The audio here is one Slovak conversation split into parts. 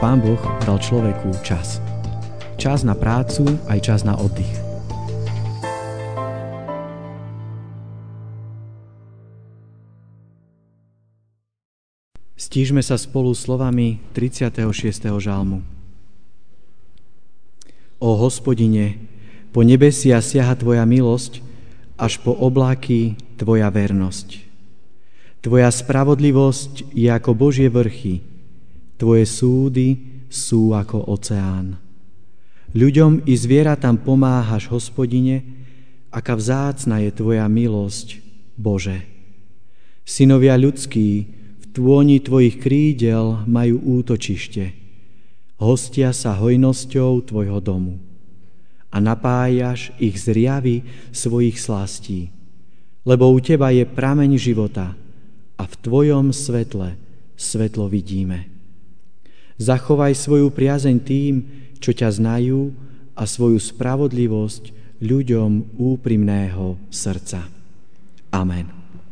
Pán Boh dal človeku čas. Čas na prácu, aj čas na oddych. Stížme sa spolu slovami 36. žalmu. O Hospodine, po nebesia siaha Tvoja milosť, až po oblaky Tvoja vernosť. Tvoja spravodlivosť je ako Božie vrchy, Tvoje súdy sú ako oceán. Ľuďom i zvieratám pomáhaš, Hospodine, aká vzácna je Tvoja milosť, Bože. Synovia ľudskí v tôni Tvojich krídel majú útočište. Hostia sa hojnosťou Tvojho domu a napájaš ich z riavy svojich slastí, lebo u Teba je prameň života a v Tvojom svetle svetlo vidíme. Zachovaj svoju priazeň tým, čo ťa znajú, a svoju spravodlivosť ľuďom úprimného srdca. Amen.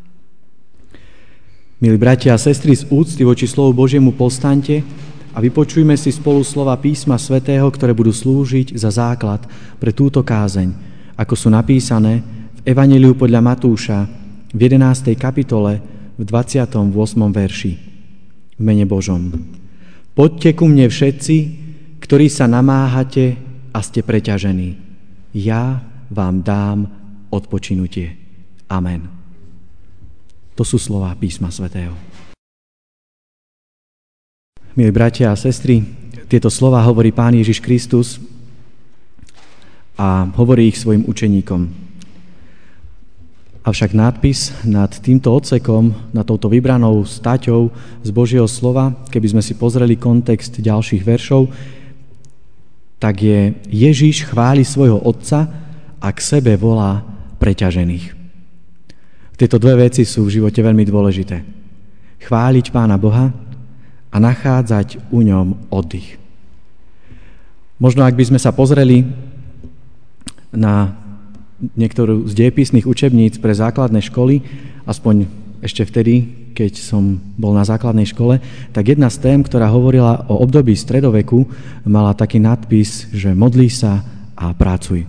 Milí bratia a sestry, z úcty voči slovu Božiemu povstaňte a vypočujme si spolu slova písma svätého, ktoré budú slúžiť za základ pre túto kázeň, ako sú napísané v Evanjeliu podľa Matúša v 11. kapitole v 28. verši. V mene Božom. Poďte ku mne všetci, ktorí sa namáhate a ste preťažení. Ja vám dám odpočinutie. Amen. To sú slová písma svätého. Milí bratia a sestry, tieto slová hovorí Pán Ježiš Kristus a hovorí ich svojim učeníkom. Avšak nadpis nad týmto odsekom, nad touto vybranou staťou z Božieho slova, keby sme si pozreli kontext ďalších veršov, tak je: Ježiš chváli svojho Otca a k sebe volá preťažených. Tieto dve veci sú v živote veľmi dôležité. Chváliť Pána Boha a nachádzať u ňom oddych. Možno ak by sme sa pozreli na niektorú z dejepisných učebníc pre základné školy, aspoň ešte vtedy, keď som bol na základnej škole, tak jedna z tém, ktorá hovorila o období stredoveku, mala taký nadpis, že modlí sa a pracuj.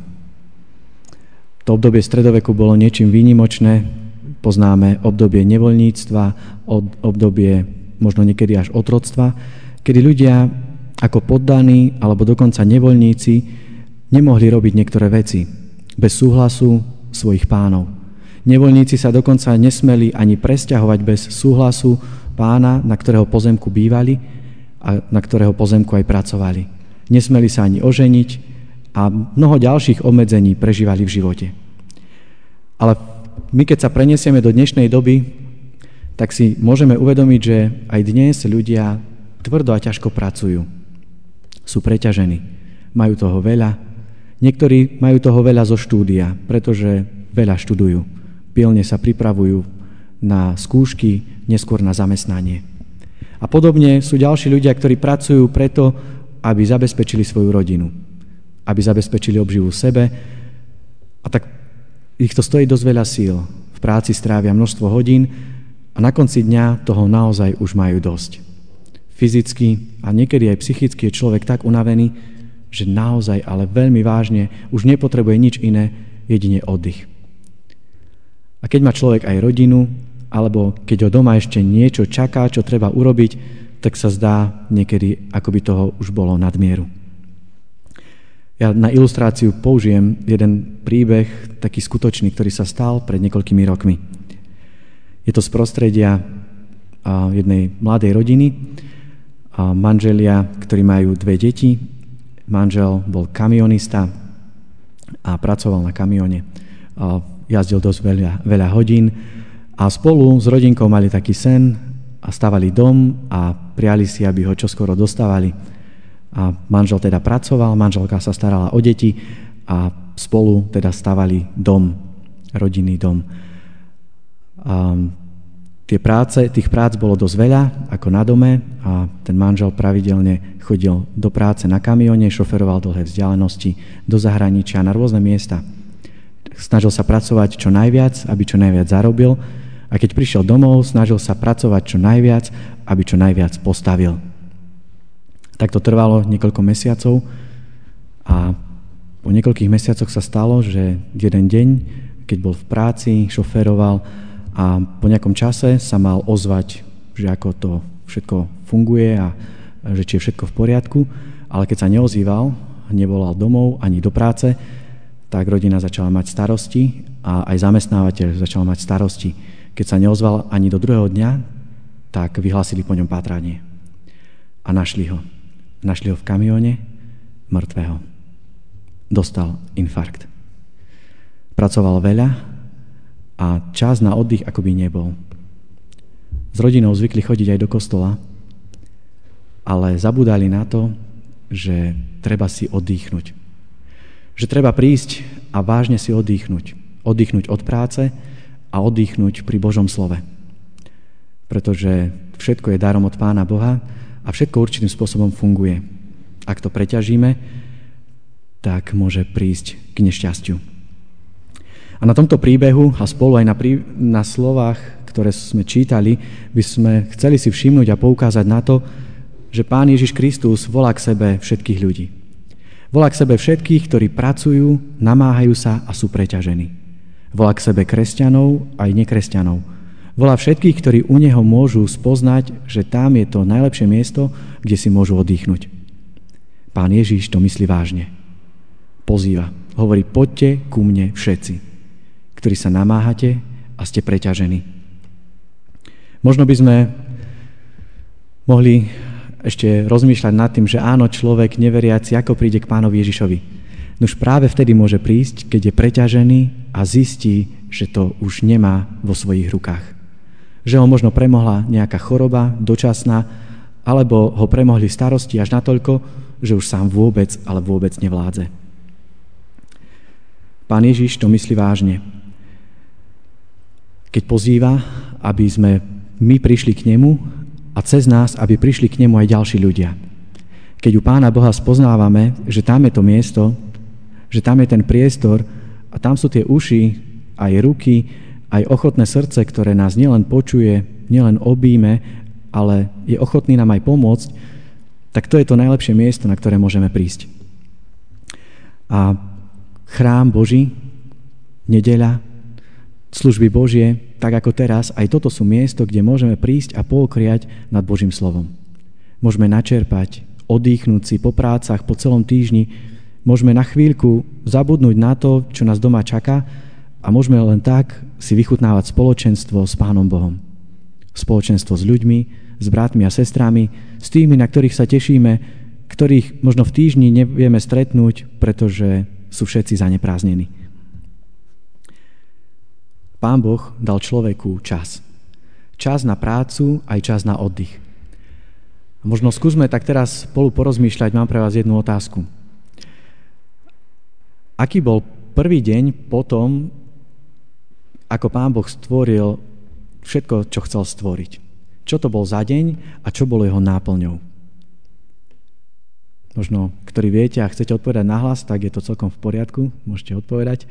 To obdobie stredoveku bolo niečím výnimočné. Poznáme obdobie nevoľníctva, obdobie možno niekedy až otroctva, kedy ľudia ako poddaní alebo dokonca nevoľníci nemohli robiť niektoré veci bez súhlasu svojich pánov. Nevoľníci sa dokonca nesmeli ani presťahovať bez súhlasu pána, na ktorého pozemku bývali a na ktorého pozemku aj pracovali. Nesmeli sa ani oženiť a mnoho ďalších obmedzení prežívali v živote. Ale my, keď sa preniesieme do dnešnej doby, tak si môžeme uvedomiť, že aj dnes ľudia tvrdo a ťažko pracujú. Sú preťažení, majú toho veľa. Niektorí majú toho veľa zo štúdia, pretože veľa študujú. Pilne sa pripravujú na skúšky, neskôr na zamestnanie. A podobne sú ďalší ľudia, ktorí pracujú preto, aby zabezpečili svoju rodinu, aby zabezpečili obživu sebe. A tak ich to stojí dosť veľa síl. V práci strávia množstvo hodín a na konci dňa toho naozaj už majú dosť. Fyzicky a niekedy aj psychicky je človek tak unavený, že naozaj, ale veľmi vážne, už nepotrebuje nič iné, jedine oddych. A keď má človek aj rodinu, alebo keď ho doma ešte niečo čaká, čo treba urobiť, tak sa zdá niekedy, ako by toho už bolo nadmieru. Ja na ilustráciu použijem jeden príbeh, taký skutočný, ktorý sa stal pred niekoľkými rokmi. Je to z prostredia jednej mladej rodiny, manželia, ktorí majú 2 deti. Manžel bol kamionista a pracoval na kamióne. Jazdil dosť veľa hodín a spolu s rodinkou mali taký sen a stavali dom a priali si, aby ho čoskoro dostávali. A manžel teda pracoval, manželka sa starala o deti a spolu teda stavali dom, rodinný dom. Tých prác bolo dosť veľa, ako na dome, a ten manžel pravidelne chodil do práce na kamióne, šoferoval dlhé vzdialenosti do zahraničia na rôzne miesta. Snažil sa pracovať čo najviac, aby čo najviac zarobil, a keď prišiel domov, snažil sa pracovať čo najviac, aby čo najviac postavil. Tak to trvalo niekoľko mesiacov a po niekoľkých mesiacoch sa stalo, že jeden deň, keď bol v práci, šoféroval a po nejakom čase sa mal ozvať, že ako to všetko funguje a že či je všetko v poriadku, ale keď sa neozýval, nevolal domov ani do práce, tak rodina začala mať starosti a aj zamestnávateľ začal mať starosti. Keď sa neozval ani do druhého dňa, tak vyhlásili po ňom pátranie. A našli ho. Našli ho v kamióne, mŕtvého. Dostal infarkt. Pracoval veľa a čas na oddych akoby nebol. S rodinou zvykli chodiť aj do kostola, ale zabúdali na to, že treba si oddychnúť. Že treba prísť a vážne si oddychnúť. Oddychnúť od práce a oddychnúť pri Božom slove. Pretože všetko je darom od Pána Boha a všetko určitým spôsobom funguje. Ak to preťažíme, tak môže prísť k nešťastiu. A na tomto príbehu a spolu aj na slovách, ktoré sme čítali, by sme chceli si všimnúť a poukázať na to, že Pán Ježiš Kristus volá k sebe všetkých ľudí. Volá k sebe všetkých, ktorí pracujú, namáhajú sa a sú preťažení. Volá k sebe kresťanov aj nekresťanov. Volá všetkých, ktorí u neho môžu spoznať, že tam je to najlepšie miesto, kde si môžu oddychnúť. Pán Ježiš to myslí vážne. Pozýva. Hovorí, poďte ku mne všetci, ktorí sa namáhate a ste preťažení. Možno by sme mohli ešte rozmýšľať nad tým, že áno, človek neveriaci, ako príde k Pánovi Ježišovi. Nož práve vtedy môže prísť, keď je preťažený a zistí, že to už nemá vo svojich rukách. Že ho možno premohla nejaká choroba dočasná, alebo ho premohli starosti až natoľko, že už sám vôbec, ale vôbec nevládze. Pán Ježiš to myslí vážne. Keď pozýva, aby sme my prišli k nemu a cez nás, aby prišli k nemu aj ďalší ľudia. Keď u Pána Boha spoznávame, že tam je to miesto, že tam je ten priestor a tam sú tie uši, aj ruky, aj ochotné srdce, ktoré nás nielen počuje, nielen obíme, ale je ochotný nám aj pomôcť, tak to je to najlepšie miesto, na ktoré môžeme prísť. A chrám Boží, nedeľa, služby Božie, tak ako teraz, aj toto sú miesto, kde môžeme prísť a pookriať nad Božím slovom. Môžeme načerpať, oddychnúť si po prácach, po celom týždni, môžeme na chvíľku zabudnúť na to, čo nás doma čaká a môžeme len tak si vychutnávať spoločenstvo s Pánom Bohom. Spoločenstvo s ľuďmi, s bratmi a sestrami, s tými, na ktorých sa tešíme, ktorých možno v týždni nevieme stretnúť, pretože sú všetci zaneprázdnení. Pán Boh dal človeku čas. Čas na prácu, aj čas na oddych. Možno skúsme tak teraz spolu porozmýšľať, mám pre vás jednu otázku. Aký bol prvý deň potom, ako Pán Boh stvoril všetko, čo chcel stvoriť? Čo to bol za deň a čo bolo jeho náplňou? Možno, ktorí viete a chcete odpovedať nahlas, tak je to celkom v poriadku, môžete odpovedať.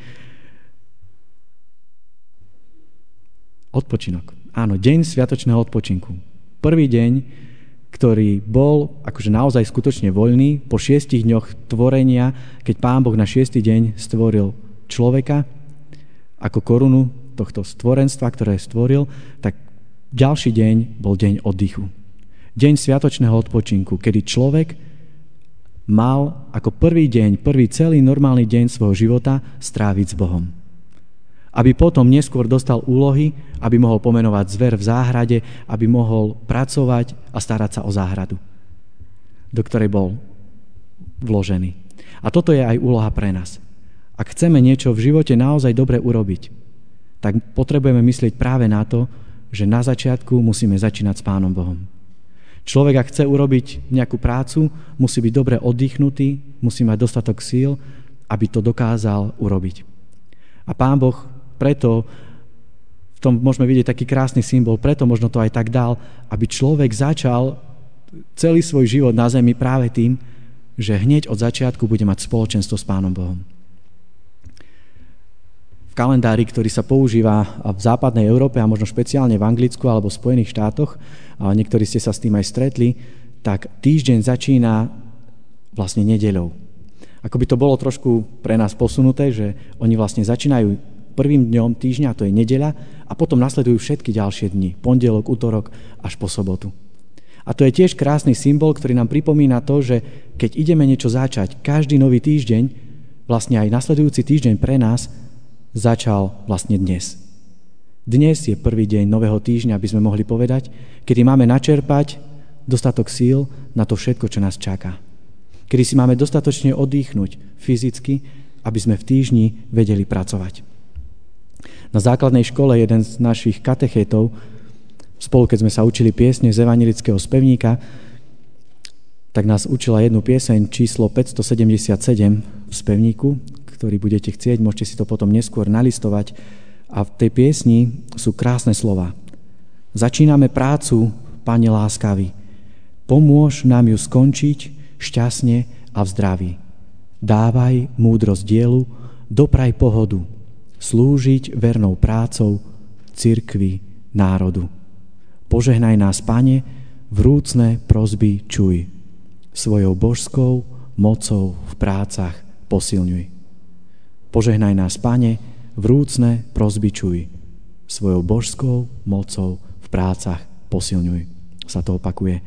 Odpočinok. Áno, deň sviatočného odpočinku. Prvý deň, ktorý bol akože naozaj skutočne voľný, po 6 dňoch tvorenia, keď Pán Boh na 6. deň stvoril človeka ako korunu tohto stvorenstva, ktoré stvoril, tak ďalší deň bol deň oddychu. Deň sviatočného odpočinku, kedy človek mal ako prvý deň, prvý celý normálny deň svojho života stráviť s Bohom. Aby potom neskôr dostal úlohy, aby mohol pomenovať zver v záhrade, aby mohol pracovať a starať sa o záhradu, do ktorej bol vložený. A toto je aj úloha pre nás. Ak chceme niečo v živote naozaj dobre urobiť, tak potrebujeme myslieť práve na to, že na začiatku musíme začínať s Pánom Bohom. Človek, ak chce urobiť nejakú prácu, musí byť dobre oddychnutý, musí mať dostatok síl, aby to dokázal urobiť. A Pán Boh preto, v tom môžeme vidieť taký krásny symbol, preto možno to aj tak dal, aby človek začal celý svoj život na zemi práve tým, že hneď od začiatku bude mať spoločenstvo s Pánom Bohom. V kalendári, ktorý sa používa v západnej Európe a možno špeciálne v Anglicku alebo v Spojených štátoch, a niektorí ste sa s tým aj stretli, tak týždeň začína vlastne nedeľou. Ako by to bolo trošku pre nás posunuté, že oni vlastne začínajú prvým dňom týždňa, to je nedeľa, a potom nasledujú všetky ďalšie dni, pondelok, utorok až po sobotu. A to je tiež krásny symbol, ktorý nám pripomína to, že keď ideme niečo začať, každý nový týždeň, vlastne aj nasledujúci týždeň pre nás, začal vlastne dnes. Dnes je prvý deň nového týždňa, aby sme mohli povedať, kedy máme načerpať dostatok síl na to všetko, čo nás čaká. Kedy si máme dostatočne oddychnúť fyzicky, aby sme v týždni vedeli pracovať. Na základnej škole jeden z našich katechétov, spolu keď sme sa učili piesne z evanjelického spevníka, tak nás učila jednu pieseň číslo 577 v spevníku, ktorý budete chcieť, môžete si to potom neskôr nalistovať. A v tej piesni sú krásne slova. Začíname prácu, Pane láskavý, pomôž nám ju skončiť šťastne a v zdraví. Dávaj múdrosť dielu, dopraj pohodu, slúžiť vernou prácou cirkvi národu. Požehnaj nás, Pane, vrúcne prosby čuj. Svojou božskou mocou v prácach posilňuj. Požehnaj nás, Pane, vrúcne prosby čuj. Svojou božskou mocou v prácach posilňuj. Sa to opakuje.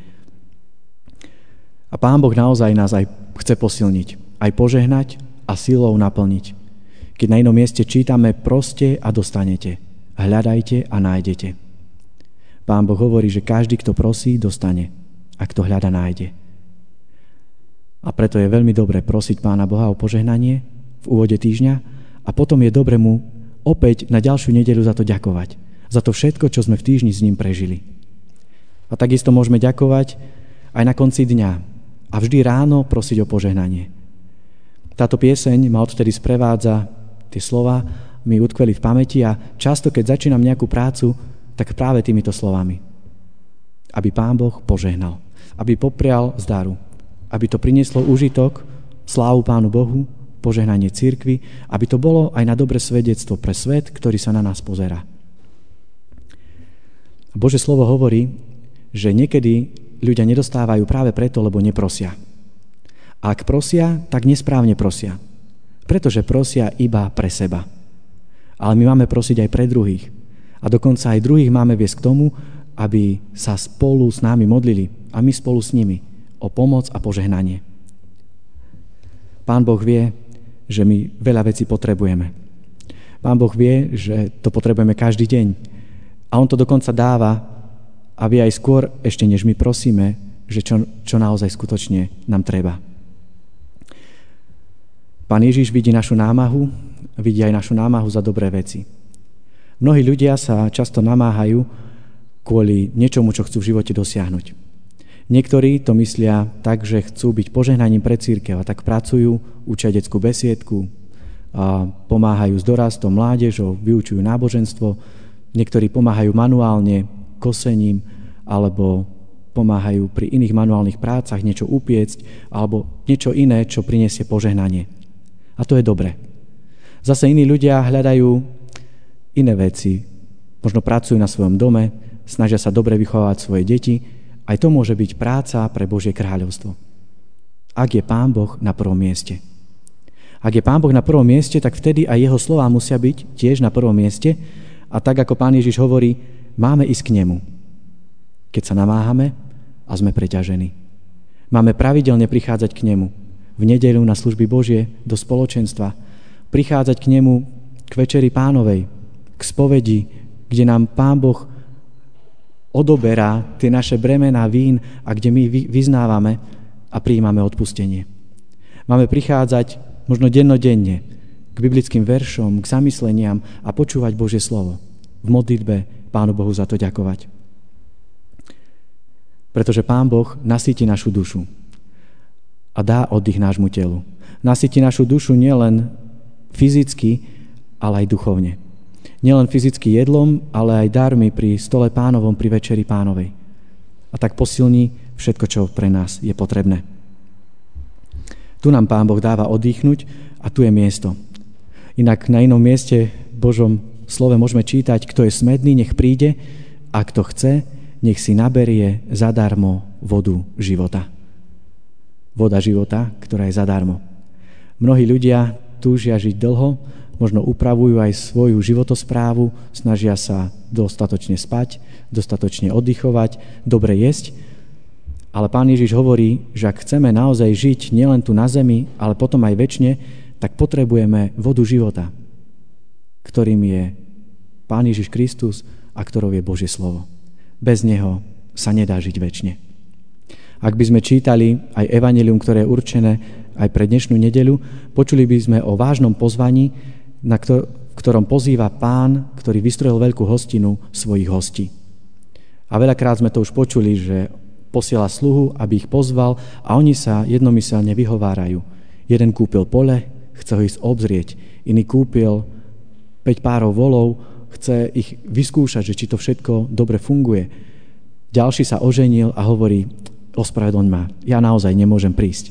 A Pán Boh naozaj nás aj chce posilniť, aj požehnať a silou naplniť. Keď na inom mieste čítame, proste a dostanete, hľadajte a nájdete. Pán Boh hovorí, že každý, kto prosí, dostane, a kto hľada, nájde. A preto je veľmi dobré prosiť Pána Boha o požehnanie v úvode týždňa a potom je dobre mu opäť na ďalšiu nedeľu za to ďakovať. Za to všetko, čo sme v týždni s ním prežili. A takisto môžeme ďakovať aj na konci dňa a vždy ráno prosiť o požehnanie. Táto pieseň ma odtedy sprevádza, tie slova mi utkveli v pamäti a často, keď začínam nejakú prácu, tak práve týmito slovami. Aby Pán Boh požehnal, aby poprial zdaru, aby to prinieslo užitok, slávu Pánu Bohu, požehnanie cirkvi, aby to bolo aj na dobré svedectvo pre svet, ktorý sa na nás pozerá. Božie slovo hovorí, že niekedy ľudia nedostávajú práve preto, lebo neprosia. A ak prosia, tak nesprávne prosia. Pretože prosia iba pre seba. Ale my máme prosiť aj pre druhých. A dokonca aj druhých máme viesť k tomu, aby sa spolu s nami modlili a my spolu s nimi o pomoc a požehnanie. Pán Boh vie, že my veľa vecí potrebujeme. Pán Boh vie, že to potrebujeme každý deň. A on to dokonca dáva a vie aj skôr, ešte než my prosíme, že čo naozaj skutočne nám treba. Pán Ježiš vidí našu námahu, vidí aj našu námahu za dobré veci. Mnohí ľudia sa často namáhajú kvôli niečomu, čo chcú v živote dosiahnuť. Niektorí to myslia tak, že chcú byť požehnaním pre cirkev a tak pracujú, učia detskú besiedku, a pomáhajú s dorastom, mládežou, vyučujú náboženstvo. Niektorí pomáhajú manuálne, kosením, alebo pomáhajú pri iných manuálnych prácach niečo upiecť, alebo niečo iné, čo prinesie požehnanie. A to je dobre. Zase iní ľudia hľadajú iné veci. Možno pracujú na svojom dome, snažia sa dobre vychovávať svoje deti. Aj to môže byť práca pre Božie kráľovstvo. Ak je Pán Boh na prvom mieste. Ak je Pán Boh na prvom mieste, tak vtedy aj jeho slová musia byť tiež na prvom mieste. A tak, ako Pán Ježiš hovorí, máme ísť k nemu, keď sa namáhame a sme preťažení. Máme pravidelne prichádzať k nemu v nedeľu na služby Božie do spoločenstva, prichádzať k nemu k večeri Pánovej, k spovedi, kde nám Pán Boh odoberá tie naše bremená vín a kde my vyznávame a prijímame odpustenie. Máme prichádzať možno dennodenne k biblickým veršom, k zamysleniam a počúvať Božie slovo. V modlitbe Pánu Bohu za to ďakovať. Pretože Pán Boh nasýti našu dušu a dá oddych nášmu telu. Nasýti našu dušu nielen fyzicky, ale aj duchovne. Nielen fyzicky jedlom, ale aj darmi pri stole Pánovom, pri večeri Pánovej. A tak posilní všetko, čo pre nás je potrebné. Tu nám Pán Boh dáva oddychnúť a tu je miesto. Inak na inom mieste v Božom slove môžeme čítať, kto je smedný, nech príde, a kto chce, nech si naberie zadarmo vodu života. Voda života, ktorá je zadarmo. Mnohí ľudia túžia žiť dlho, možno upravujú aj svoju životosprávu, snažia sa dostatočne spať, dostatočne oddychovať, dobre jesť, ale Pán Ježiš hovorí, že ak chceme naozaj žiť nielen tu na zemi, ale potom aj večne, tak potrebujeme vodu života, ktorým je Pán Ježiš Kristus a ktorou je Božie slovo. Bez neho sa nedá žiť večne. Ak by sme čítali aj evanjelium, ktoré je určené aj pre dnešnú nedeľu, počuli by sme o vážnom pozvaní, v ktorom pozýva Pán, ktorý vystrojil veľkú hostinu svojich hostí. A veľakrát sme to už počuli, že posiela sluhu, aby ich pozval a oni sa jednomyselne vyhovárajú. Jeden kúpil pole, chce ho ísť obzrieť, iný kúpil 5 párov volov, chce ich vyskúšať, že či to všetko dobre funguje. Ďalší sa oženil a hovorí: ospravedlň ma, ja naozaj nemôžem prísť.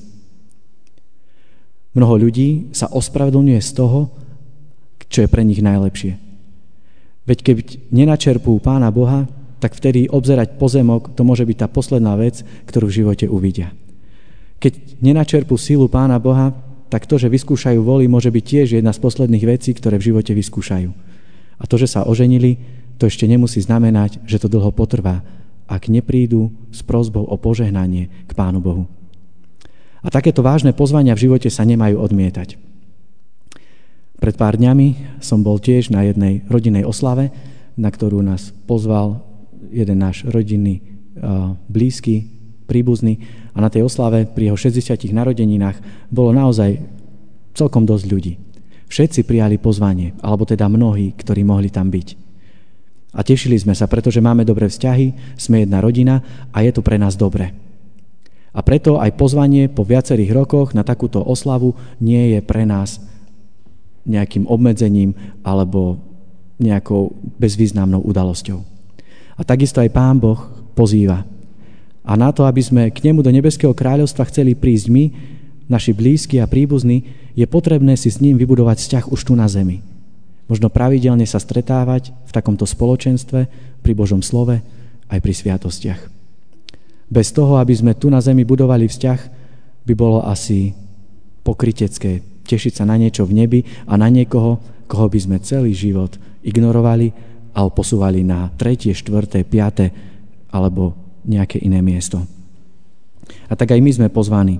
Mnoho ľudí sa ospravedlňuje z toho, čo je pre nich najlepšie. Veď keď nenačerpú Pána Boha, tak vtedy obzerať pozemok, to môže byť tá posledná vec, ktorú v živote uvidia. Keď nenačerpú sílu Pána Boha, tak to, že vyskúšajú voly, môže byť tiež jedna z posledných vecí, ktoré v živote vyskúšajú. A to, že sa oženili, to ešte nemusí znamenať, že to dlho potrvá, ak neprídu s prosbou o požehnanie k Pánu Bohu. A takéto vážne pozvania v živote sa nemajú odmietať. Pred pár dňami som bol tiež na jednej rodinnej oslave, na ktorú nás pozval jeden náš rodinný blízky, príbuzný, a na tej oslave pri jeho 60 narodeninách bolo naozaj celkom dosť ľudí. Všetci prijali pozvanie, alebo teda mnohí, ktorí mohli tam byť. A tešili sme sa, pretože máme dobré vzťahy, sme jedna rodina a je to pre nás dobre. A preto aj pozvanie po viacerých rokoch na takúto oslavu nie je pre nás nejakým obmedzením alebo nejakou bezvýznamnou udalosťou. A takisto aj Pán Boh pozýva. A na to, aby sme k nemu do nebeského kráľovstva chceli prísť my, naši blízki a príbuzní, je potrebné si s ním vybudovať vzťah už tu na zemi. Možno pravidelne sa stretávať v takomto spoločenstve, pri Božom slove, aj pri sviatostiach. Bez toho, aby sme tu na zemi budovali vzťah, by bolo asi pokrytecké tešiť sa na niečo v nebi a na niekoho, koho by sme celý život ignorovali a posúvali na 3., 4., 5. alebo nejaké iné miesto. A tak aj my sme pozvaní,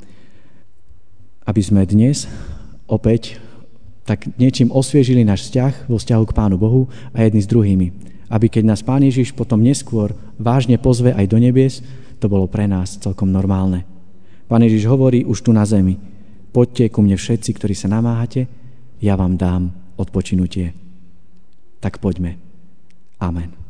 aby sme dnes opäť tak niečím osviežili náš vzťah vo vzťahu k Pánu Bohu a jedni s druhými. Aby keď nás Pán Ježiš potom neskôr vážne pozve aj do nebies, to bolo pre nás celkom normálne. Pán Ježiš hovorí už tu na zemi: poďte ku mne všetci, ktorí sa namáhate, ja vám dám odpočinutie. Tak poďme. Amen.